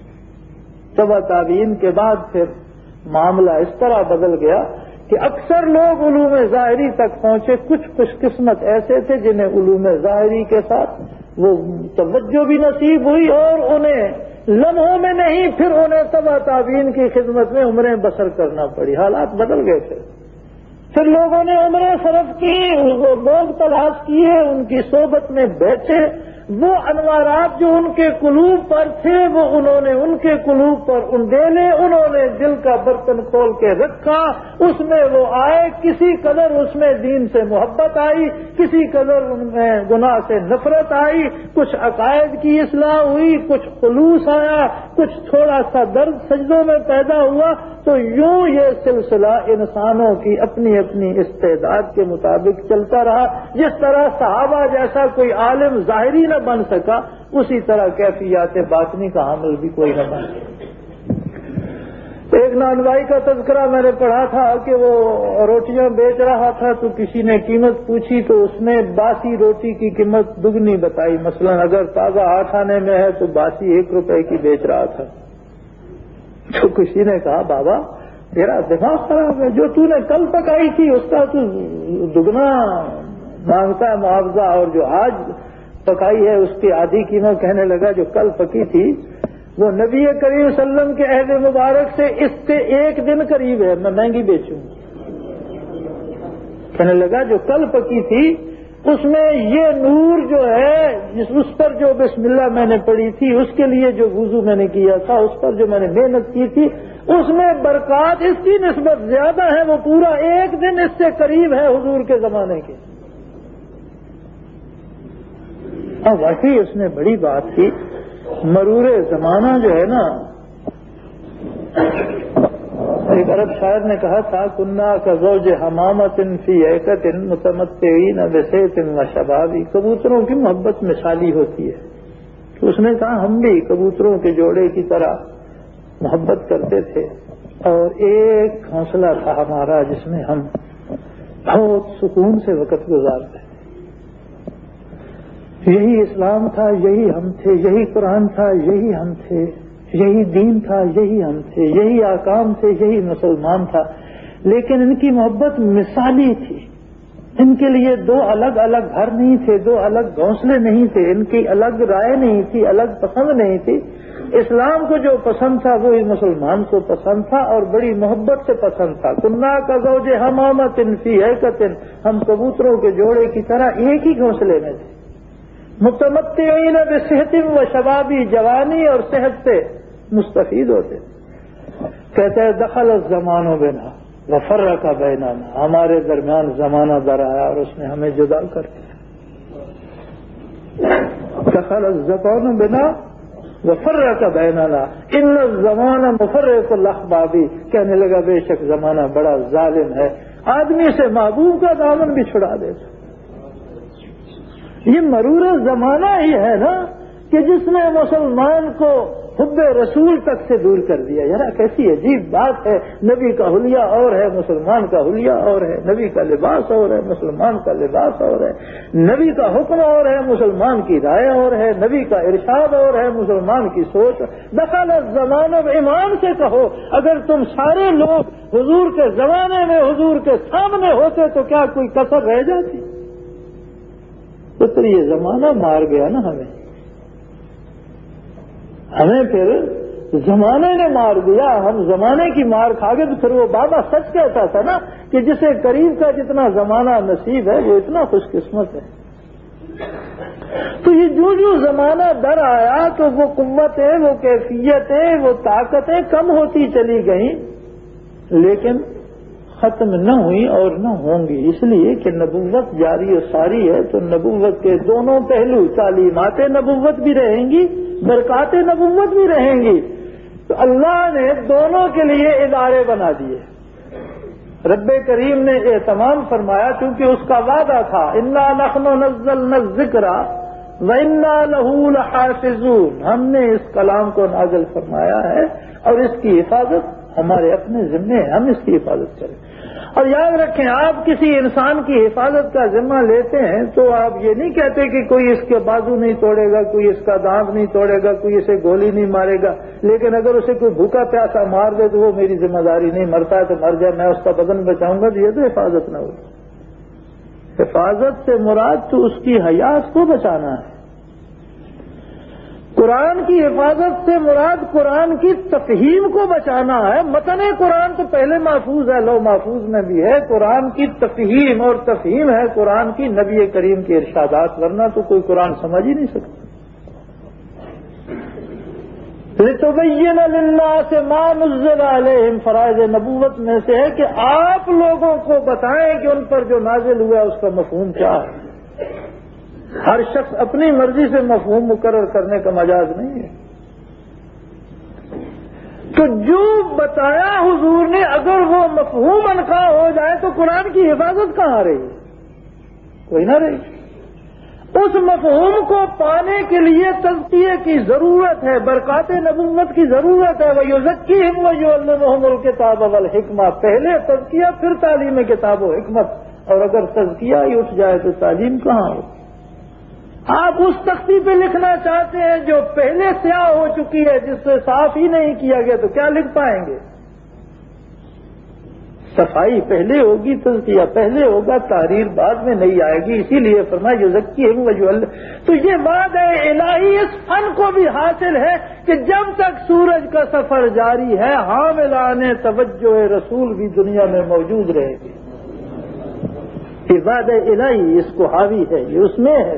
تبع تابعین کے بعد پھر معاملہ اس طرح بدل گیا کہ اکثر لوگ علوم ظاہری تک پہنچے. کچھ خوش قسمت ایسے تھے جنہیں علوم ظاہری کے ساتھ وہ توجہ بھی نصیب ہوئی اور انہیں لمحوں میں نہیں پھر انہیں تبع تابعین کی خدمت میں عمریں بسر کرنا پڑی. حالات بدل گئے تھے. پھر لوگوں نے عمریں صرف کی، لوگ تلاش کیے، ان کی صحبت میں بیٹھے. وہ انوارات جو ان کے قلوب پر تھے وہ انہوں نے ان کے قلوب پر انڈیلے. انہوں نے دل کا برتن کھول کے رکھا، اس میں وہ آئے. کسی قدر اس میں دین سے محبت آئی، کسی قدر ان میں گناہ سے نفرت آئی. کچھ عقائد کی اصلاح ہوئی، کچھ خلوص آیا، کچھ تھوڑا سا درد سجدوں میں پیدا ہوا. تو یوں یہ سلسلہ انسانوں کی اپنی اپنی استعداد کے مطابق چلتا رہا. جس طرح صحابہ جیسا کوئی عالم ظاہری نہ بن سکا، اسی طرح کیفیات باطنی کا حامل بھی کوئی نہ بن سکا. ایک نانوائی کا تذکرہ میں نے پڑھا تھا کہ وہ روٹیاں بیچ رہا تھا تو کسی نے قیمت پوچھی تو اس نے باسی روٹی کی قیمت دگنی بتائی. مثلا اگر تازہ 8 آنے میں ہے تو باسی 1 روپے کی بیچ رہا تھا. تو کسی نے کہا بابا تیرا دماغ خراب ہے، جو تو نے کل پکائی تھی اس کا تو دگنا مانگتا ہے معاوضہ، اور جو آج پکائی ہے اس کی آدھی قیمت. کہنے لگا جو کل پکی تھی وہ نبی کریم صلی اللہ علیہ وسلم کے عہد مبارک سے اس سے 1 دن قریب ہے، میں مہنگی بیچوں. کہنے لگا جو کل پکی تھی اس میں یہ نور جو ہے اس پر جو بسم اللہ میں نے پڑھی تھی، اس کے لیے جو وضو میں نے کیا تھا، اس پر جو میں نے محنت کی تھی، اس میں برکات اس کی نسبت زیادہ ہے. وہ پورا 1 دن اس سے قریب ہے حضور کے زمانے کے. اور واقعی اس نے بڑی بات کی. مرور زمانہ جو ہے نا، ایک عرب شاعر نے کہا تھا کننا کا زوج حمامت فی ایکت متمتعین بسیط و شبابی. کبوتروں کی محبت مثالی ہوتی ہے. تو اس نے کہا ہم بھی کبوتروں کے جوڑے کی طرح محبت کرتے تھے اور ایک گھونسلہ تھا ہمارا جس میں ہم بہت سکون سے وقت گزارتے. یہی اسلام تھا، یہی ہم تھے، یہی قرآن تھا، یہی ہم تھے، یہی دین تھا، یہی ہم تھے، یہی احکام تھے، یہی مسلمان تھا. لیکن ان کی محبت مثالی تھی. ان کے لیے 2 الگ الگ گھر نہیں تھے، 2 الگ گھونسلے نہیں تھے، ان کی الگ رائے نہیں تھی، الگ پسند نہیں تھی. اسلام کو جو پسند تھا وہی مسلمان کو پسند تھا اور بڑی محبت سے پسند تھا. کننا کا زوج حمامۃ فی حیقۃ، ہم کبوتروں کے جوڑے کی طرح ایک ہی گھونسلے میں تھے. متمتعین بصحت و شبابی، جوانی اور صحت سے مستفید ہوتے. کہتے ہیں دخل الزمان بنا وفرق بیننا، ہمارے درمیان زمانہ در آیا اور اس نے ہمیں جدا کر دیا. دخل الزمان بنا وفرق بیننا ان الزمان مفرق الاحباب، کہنے لگا بے شک زمانہ بڑا ظالم ہے، آدمی سے محبوب کا دامن بھی چھڑا دیتا. یہ مرور زمانہ ہی ہے نا کہ جس نے مسلمان کو حب رسول تک سے دور کر دیا. یار کیسی عجیب بات ہے، نبی کا حلیہ اور ہے، مسلمان کا حلیہ اور ہے، نبی کا لباس اور ہے، مسلمان کا لباس اور ہے، نبی کا حکم اور ہے، مسلمان کی رائے اور ہے، نبی کا ارشاد اور ہے، مسلمان کی سوچ. دخل الزمان، ایمان سے کہو اگر تم سارے لوگ حضور کے زمانے میں حضور کے سامنے ہوتے تو کیا کوئی کسر رہ جاتی؟ تو یہ زمانہ مار گیا نا ہمیں پھر زمانے نے مار دیا. ہم زمانے کی مار کھا گئے. تو پھر وہ بابا سچ کہتا تھا نا کہ جسے قریب کا جتنا زمانہ نصیب ہے وہ اتنا خوش قسمت ہے. تو یہ جو زمانہ در آیا تو وہ قوتیں، وہ کیفیتیں، وہ طاقتیں کم ہوتی چلی گئیں لیکن ختم نہ ہوئی اور نہ ہوں گی. اس لیے کہ نبوت جاری و ساری ہے تو نبوت کے دونوں پہلو، تعلیمات نبوت بھی رہیں گی، برکات نبوت بھی رہیں گی. تو اللہ نے دونوں کے لیے ادارے بنا دیے. رب کریم نے اہتمام فرمایا کیونکہ اس کا وعدہ تھا انا نحن نزلنا الذکر وانا لہ لحافظون، ہم نے اس کلام کو نازل فرمایا ہے اور اس کی حفاظت ہمارے اپنے ذمے ہے، ہم اس کی حفاظت کریں. اور یاد رکھیں آپ کسی انسان کی حفاظت کا ذمہ لیتے ہیں تو آپ یہ نہیں کہتے کہ کوئی اس کے بازو نہیں توڑے گا، کوئی اس کا دانت نہیں توڑے گا، کوئی اسے گولی نہیں مارے گا، لیکن اگر اسے کوئی بھوکا پیاسا مار دے تو وہ میری ذمہ داری نہیں، مرتا ہے تو مر جائے، میں اس کا بدن بچاؤں گا. تو یہ تو حفاظت نہ ہوگی. حفاظت سے مراد تو اس کی حیات کو بچانا ہے. قرآن کی حفاظت سے مراد قرآن کی تفہیم کو بچانا ہے. متن قرآن تو پہلے محفوظ ہے، لوح محفوظ میں بھی ہے. قرآن کی تفہیم اور تفہیم ہے قرآن کی نبی کریم کے ارشادات، ورنہ تو کوئی قرآن سمجھ ہی نہیں سکتا. لِتُبَيِّنَ لِلنَّاسِ مَا نُزِّلَ عَلَيْهِمْ، فرائض نبوت میں سے ہے کہ آپ لوگوں کو بتائیں کہ ان پر جو نازل ہوا اس کا مفہوم کیا ہے. ہر شخص اپنی مرضی سے مفہوم مقرر کرنے کا مجاز نہیں ہے. تو جو بتایا حضور نے اگر وہ مفہوم انکار ہو جائے تو قرآن کی حفاظت کہاں رہی؟ کوئی نہ رہی. اس مفہوم کو پانے کے لیے تزکیے کی ضرورت ہے، برکات نبوت کی ضرورت ہے. وَيُزَكِّيهِمْ وَيُعَلِّمُهُمُ الْكِتَابَ وَالْحِكْمَةَ، پہلے تزکیہ پھر تعلیم کتاب و حکمت. اور اگر تزکیہ ہی اٹھ جائے تو تعلیم کہاں ہو؟ آپ اس تختی پہ لکھنا چاہتے ہیں جو پہلے سیاہ ہو چکی ہے، جس سے صاف ہی نہیں کیا گیا، تو کیا لکھ پائیں گے؟ صفائی پہلے ہوگی، تزکیہ پہلے ہوگا، تحریر بعد میں نہیں آئے گی. اسی لیے فرمایا یزکیہم ویعلم. تو یہ بات ہے الہی اس فن کو بھی حاصل ہے کہ جب تک سورج کا سفر جاری ہے حاملان توجہ رسول بھی دنیا میں موجود رہے گی. یہ بات ہے الہی اس کو حاوی ہے، یہ اس میں ہے.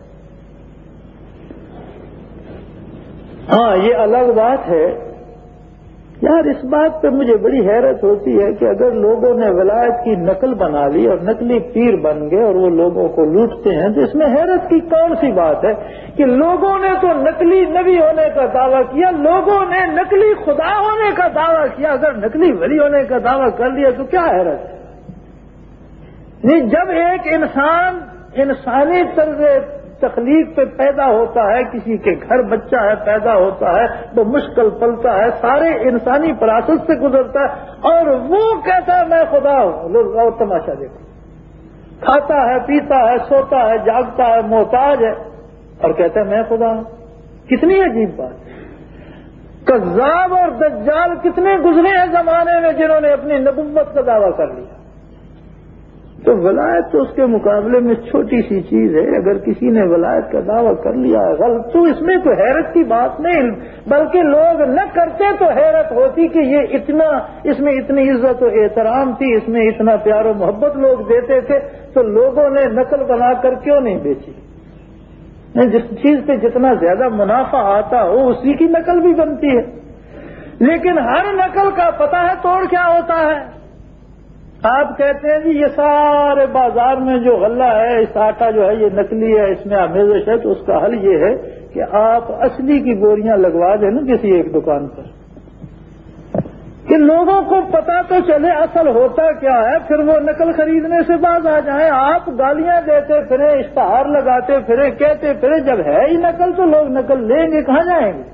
ہاں یہ الگ بات ہے یار. اس بات پہ مجھے بڑی حیرت ہوتی ہے کہ اگر لوگوں نے ولایت کی نقل بنا لی اور نقلی پیر بن گئے اور وہ لوگوں کو لوٹتے ہیں تو اس میں حیرت کی کون سی بات ہے کہ لوگوں نے تو نقلی نبی ہونے کا دعویٰ کیا، لوگوں نے نقلی خدا ہونے کا دعویٰ کیا. اگر نقلی ولی ہونے کا دعویٰ کر لیا تو کیا حیرت ہے؟ نہیں، جب ایک انسان انسانی طرز تخلیق پہ پیدا ہوتا ہے، کسی کے گھر بچہ ہے پیدا ہوتا ہے، وہ مشکل پلتا ہے، سارے انسانی پروسیس سے گزرتا ہے اور وہ کہتا ہے میں خدا ہوں. لوگ اور تماشا دیکھو، کھاتا ہے، پیتا ہے، سوتا ہے، جاگتا ہے، محتاج ہے اور کہتا ہے میں خدا ہوں. کتنی عجیب بات ہے. کذاب اور دجال کتنے گزرے ہیں زمانے میں جنہوں نے اپنی نبوت کا دعویٰ کر لیا. تو ولایت تو اس کے مقابلے میں چھوٹی سی چیز ہے. اگر کسی نے ولایت کا دعویٰ کر لیا ہے غلط، تو اس میں کوئی حیرت کی بات نہیں، بلکہ لوگ نہ کرتے تو حیرت ہوتی کہ یہ اتنا، اس میں اتنی عزت و احترام تھی، اس میں اتنا پیار و محبت لوگ دیتے تھے، تو لوگوں نے نقل بنا کر کیوں نہیں بیچی؟ جس چیز پہ جتنا زیادہ منافع آتا ہو اسی کی نقل بھی بنتی ہے. لیکن ہر نقل کا پتہ ہے توڑ کیا ہوتا ہے. آپ کہتے ہیں جی یہ سارے بازار میں جو غلہ ہے، اس آٹا جو ہے یہ نقلی ہے، اس میں آمیزش ہے، تو اس کا حل یہ ہے کہ آپ اصلی کی بوریاں لگوا دیں نا کسی ایک دکان پر، کہ لوگوں کو پتا تو چلے اصل ہوتا کیا ہے، پھر وہ نقل خریدنے سے باز آ جائیں. آپ گالیاں دیتے پھریں، اشتہار لگاتے پھریں، کہتے پھریں، جب ہے ہی نقل تو لوگ نقل لیں گے، کہاں جائیں گے؟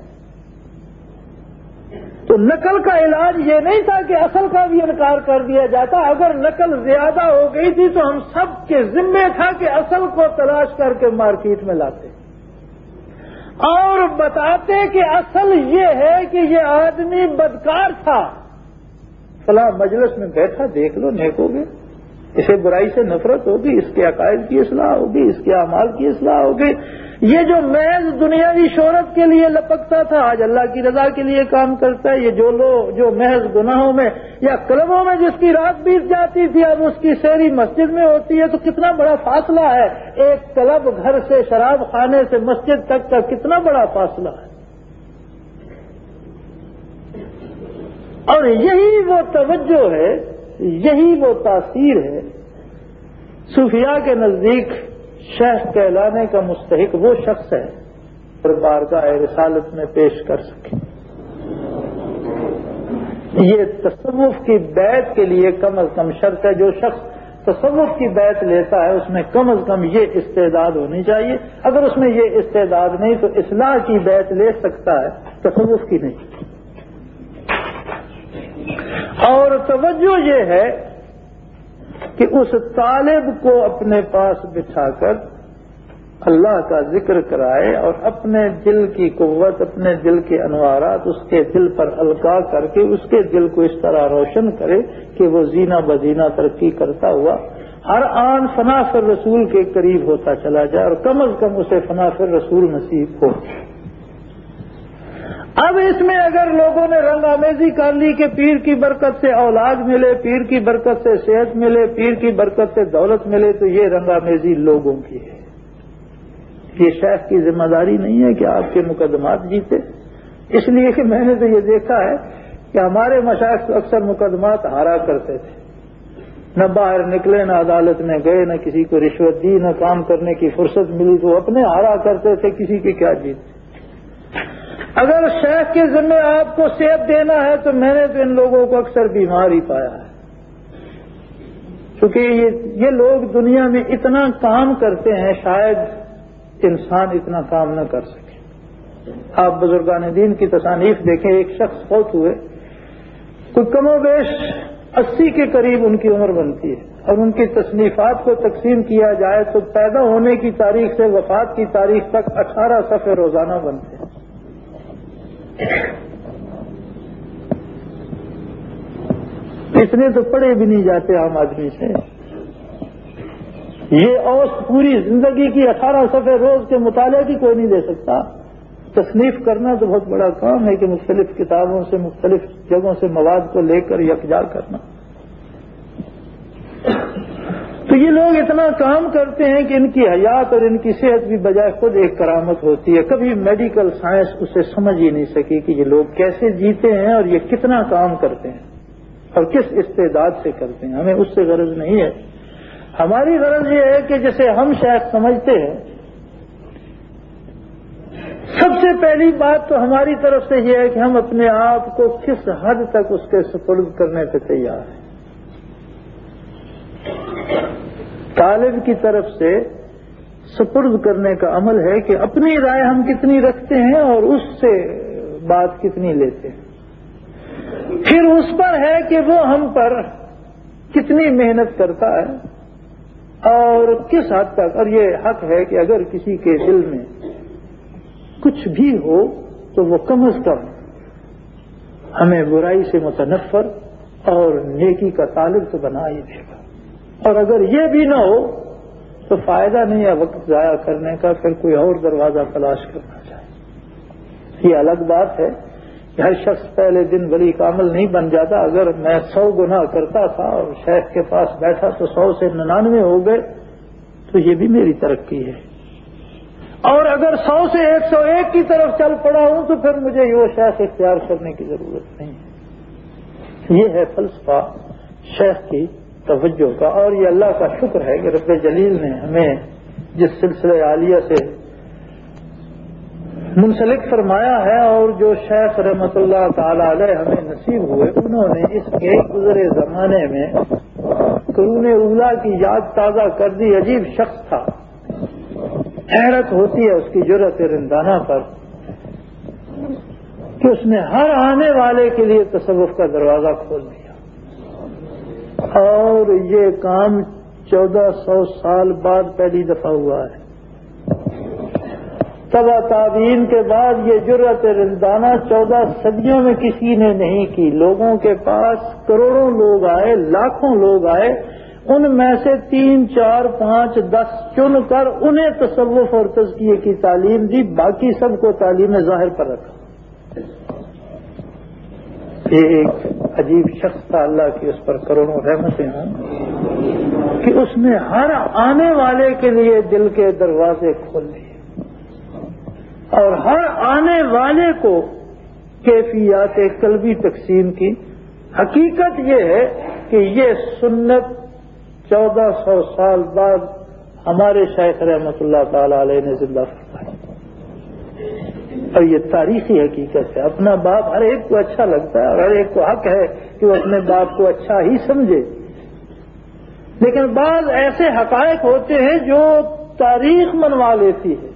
تو نقل کا علاج یہ نہیں تھا کہ اصل کا بھی انکار کر دیا جاتا. اگر نقل زیادہ ہو گئی تھی تو ہم سب کے ذمے تھا کہ اصل کو تلاش کر کے مارکیٹ میں لاتے اور بتاتے کہ اصل یہ ہے کہ یہ آدمی بدکار تھا، فلاں مجلس میں بیٹھا، دیکھ لو، نیک ہو گئے، اسے برائی سے نفرت ہوگی، اس کے عقائد کی اصلاح ہوگی، اس کے اعمال کی اصلاح ہوگی. یہ جو محض دنیاوی شہرت کے لیے لپکتا تھا آج اللہ کی رضا کے لیے کام کرتا ہے. یہ جو محض گناہوں میں یا کلبوں میں جس کی رات بیت جاتی تھی اب اس کی سیری مسجد میں ہوتی ہے. تو کتنا بڑا فاصلہ ہے ایک کلب گھر سے، شراب خانے سے مسجد تک کا کتنا بڑا فاصلہ ہے. اور یہی وہ توجہ ہے، یہی وہ تاثیر ہے. صوفیاء کے نزدیک شیخ کہلانے کا مستحق وہ شخص ہے اور بارگاہ رسالت میں پیش کر سکے. یہ تصوف کی بیعت کے لیے کم از کم شرط ہے. جو شخص تصوف کی بیعت لیتا ہے اس میں کم از کم یہ استعداد ہونی چاہیے. اگر اس میں یہ استعداد نہیں تو اصلاح کی بیعت لے سکتا ہے، تصوف کی نہیں. اور توجہ یہ ہے کہ اس طالب کو اپنے پاس بٹھا کر اللہ کا ذکر کرائے اور اپنے دل کی قوت، اپنے دل کے انوارات اس کے دل پر القاء کر کے اس کے دل کو اس طرح روشن کرے کہ وہ زینہ بزینہ ترقی کرتا ہوا ہر آن فنا فی الرسول کے قریب ہوتا چلا جائے اور کم از کم اسے فنا فی الرسول نصیب ہو. اب اس میں اگر لوگوں نے رنگ آمیزی کر لی کہ پیر کی برکت سے اولاد ملے، پیر کی برکت سے صحت ملے، پیر کی برکت سے دولت ملے، تو یہ رنگ آمیزی لوگوں کی ہے. یہ شیخ کی ذمہ داری نہیں ہے کہ آپ کے مقدمات جیتے. اس لیے کہ میں نے تو یہ دیکھا ہے کہ ہمارے مشائخ اکثر مقدمات ہارا کرتے تھے، نہ باہر نکلے، نہ عدالت میں گئے، نہ کسی کو رشوت دی، نہ کام کرنے کی فرصت ملی، تو اپنے ہارا کرتے تھے، کسی کے کیا جیتے. اگر شیخ کے ذمہ آپ کو صحت دینا ہے تو میں نے تو ان لوگوں کو اکثر بیمار ہی پایا ہے، کیونکہ یہ لوگ دنیا میں اتنا کام کرتے ہیں شاید انسان اتنا کام نہ کر سکے. آپ بزرگان دین کی تصانیف دیکھیں، ایک شخص فوت ہوئے، کوئی کم و بیش 80 کے قریب ان کی عمر بنتی ہے، اور ان کی تصنیفات کو تقسیم کیا جائے تو پیدا ہونے کی تاریخ سے وفات کی تاریخ تک 18 صفحے روزانہ بنتے ہیں. اتنے تو پڑھے بھی نہیں جاتے عام آدمی سے. یہ اوسط پوری زندگی کی 18 صفحے روز کے مطالعے کی کوئی نہیں دے سکتا. تصنیف کرنا تو بہت بڑا کام ہے کہ مختلف کتابوں سے، مختلف جگہوں سے مواد کو لے کر یکجا کرنا. تو یہ لوگ اتنا کام کرتے ہیں کہ ان کی حیات اور ان کی صحت بھی بجائے خود ایک کرامت ہوتی ہے. کبھی میڈیکل سائنس اسے سمجھ ہی نہیں سکی کہ یہ لوگ کیسے جیتے ہیں اور یہ کتنا کام کرتے ہیں اور کس استعداد سے کرتے ہیں. ہمیں اس سے غرض نہیں ہے. ہماری غرض یہ ہے کہ جسے ہم شیخ سمجھتے ہیں، سب سے پہلی بات تو ہماری طرف سے یہ ہے کہ ہم اپنے آپ کو کس حد تک اس کے سپرد کرنے پہ تیار ہیں. طالب کی طرف سے سپرد کرنے کا عمل ہے کہ اپنی رائے ہم کتنی رکھتے ہیں اور اس سے بات کتنی لیتے ہیں. پھر اس پر ہے کہ وہ ہم پر کتنی محنت کرتا ہے اور کس حد تک. اور یہ حق ہے کہ اگر کسی کے دل میں کچھ بھی ہو تو وہ کم از کم ہمیں برائی سے متنفر اور نیکی کا طالب تو بنا ہی دے گا. اور اگر یہ بھی نہ ہو تو فائدہ نہیں ہے وقت ضائع کرنے کا، پھر کوئی اور دروازہ تلاش کرنا چاہیے۔ یہ الگ بات ہے کہ ہر شخص پہلے دن ولی کامل نہیں بن جاتا۔ اگر میں 100 گناہ کرتا تھا اور شیخ کے پاس بیٹھا تو 100 سے 99 ہو گئے تو یہ بھی میری ترقی ہے، اور اگر 100 سے 101 کی طرف چل پڑا ہوں تو پھر مجھے یہ شیخ اختیار کرنے کی ضرورت نہیں ہے۔ یہ ہے فلسفہ شیخ کی توجہ کا، اور یہ اللہ کا شکر ہے کہ رب جلیل نے ہمیں جس سلسلہ عالیہ سے منسلک فرمایا ہے، اور جو شیخ رحمت اللہ تعالی علیہ ہمیں نصیب ہوئے، انہوں نے اس کے گزرے زمانے میں قرون اولا کی یاد تازہ کر دی۔ عجیب شخص تھا، حیرت ہوتی ہے اس کی جرأت رندانہ پر کہ اس نے ہر آنے والے کے لیے تصوف کا دروازہ کھول دیا، اور یہ کام 1400 سال بعد پہلی دفعہ ہوا ہے۔ تبا تابعین کے بعد یہ جرأت رندانہ 14 صدیوں میں کسی نے نہیں کی۔ لوگوں کے پاس کروڑوں لوگ آئے، لاکھوں لوگ آئے، ان میں سے 3 4 5 10 چن کر انہیں تصوف اور تزکیے کی تعلیم دی، باقی سب کو تعلیم ظاہر پر رکھا۔ یہ ایک عجیب شخص تھا، اللہ کی اس پر کروڑوں رحمتیں ہوں کہ اس نے ہر آنے والے کے لیے دل کے دروازے کھول دیے، اور ہر آنے والے کو کیفیات قلبی تقسیم کی۔ حقیقت یہ ہے کہ یہ سنت 1400 سال بعد ہمارے شیخ رحمت اللہ تعالی علیہ نے زندہ فرمائی، اور یہ تاریخی حقیقت ہے۔ اپنا باپ ہر ایک کو اچھا لگتا ہے اور ہر ایک کو حق ہے کہ وہ اپنے باپ کو اچھا ہی سمجھے، لیکن بعض ایسے حقائق ہوتے ہیں جو تاریخ منوا لیتی ہے،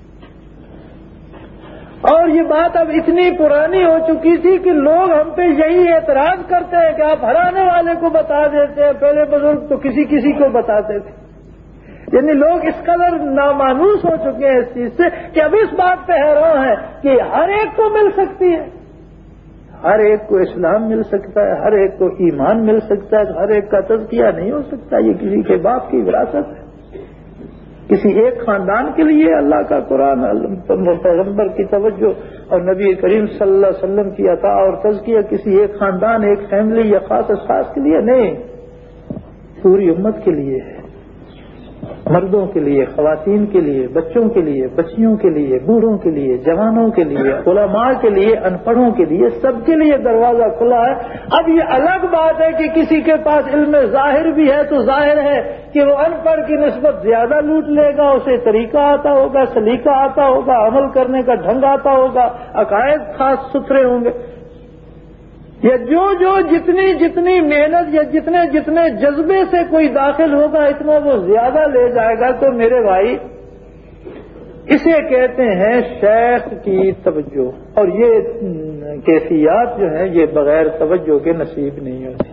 اور یہ بات اب اتنی پرانی ہو چکی تھی کہ لوگ ہم پہ یہی اعتراض کرتے ہیں کہ آپ ہرانے والے کو بتا دیتے ہیں، پہلے بزرگ تو کسی کو بتاتے تھے۔ یعنی لوگ اس قدر نامانوس ہو چکے ہیں اس چیز سے کہ اب اس بات پہ حیران ہیں کہ ہر ایک کو مل سکتی ہے، ہر ایک کو اسلام مل سکتا ہے، ہر ایک کو ایمان مل سکتا ہے، ہر ایک کا تزکیہ نہیں ہو سکتا۔ یہ کسی کے باپ کی وراثت ہے، کسی ایک خاندان کے لیے اللہ کا قرآن، پیغمبر کی توجہ اور نبی کریم صلی اللہ علیہ وسلم کی عطا اور تزکیہ کسی ایک خاندان، ایک فیملی یا خاص اشخاص کے لیے نہیں، پوری امت کے لیے ہے، مردوں کے لیے، خواتین کے لیے، بچوں کے لیے، بچیوں کے لیے، بوڑھوں کے لیے، جوانوں کے لیے، علماء کے لیے، ان پڑھوں کے لیے، سب کے لیے دروازہ کھلا ہے۔ اب یہ الگ بات ہے کہ کسی کے پاس علم ظاہر بھی ہے تو ظاہر ہے کہ وہ ان پڑھ کی نسبت زیادہ لوٹ لے گا، اسے طریقہ آتا ہوگا، سلیقہ آتا ہوگا، عمل کرنے کا ڈھنگ آتا ہوگا، عقائد خاص ستھرے ہوں گے، یا جو جتنی محنت یا جتنے جذبے سے کوئی داخل ہوگا اتنا وہ زیادہ لے جائے گا۔ تو میرے بھائی، اسے کہتے ہیں شیخ کی توجہ، اور یہ کیفیات جو ہیں یہ بغیر توجہ کے نصیب نہیں ہوتی۔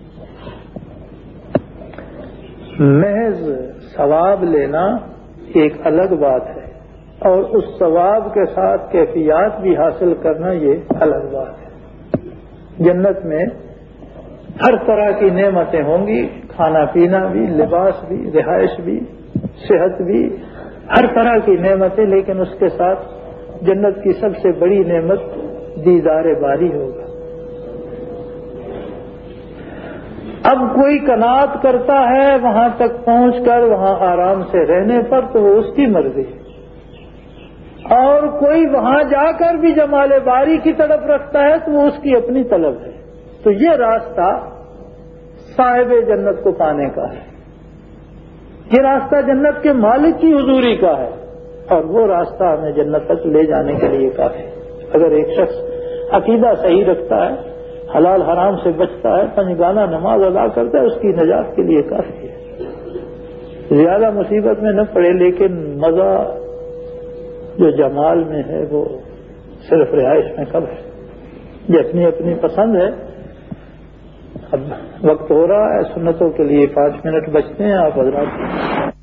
محض ثواب لینا ایک الگ بات ہے، اور اس ثواب کے ساتھ کیفیات بھی حاصل کرنا یہ الگ بات ہے۔ جنت میں ہر طرح کی نعمتیں ہوں گی، کھانا پینا بھی، لباس بھی، رہائش بھی، صحت بھی، ہر طرح کی نعمتیں، لیکن اس کے ساتھ جنت کی سب سے بڑی نعمت دیدار باری ہوگا۔ اب کوئی قناعت کرتا ہے وہاں تک پہنچ کر وہاں آرام سے رہنے پر تو وہ اس کی مرضی، اور کوئی وہاں جا کر بھی جمال باری کی طرف رکھتا ہے تو وہ اس کی اپنی طلب ہے۔ تو یہ راستہ صاحب جنت کو پانے کا ہے، یہ راستہ جنت کے مالک کی حضوری کا ہے، اور وہ راستہ ہمیں جنت تک لے جانے کے لیے کافی ہے۔ اگر ایک شخص عقیدہ صحیح رکھتا ہے، حلال حرام سے بچتا ہے، پنجگانہ نماز ادا کرتا ہے، اس کی نجات کے لیے کافی ہے۔ زیادہ مصیبت میں نہ پڑے، لیکن مزہ جو جمال میں ہے وہ صرف رہائش میں کم ہے۔ یہ اپنی اپنی پسند ہے۔ اب وقت ہو رہا ہے، سنتوں کے لیے 5 منٹ بچتے ہیں، آپ حضرات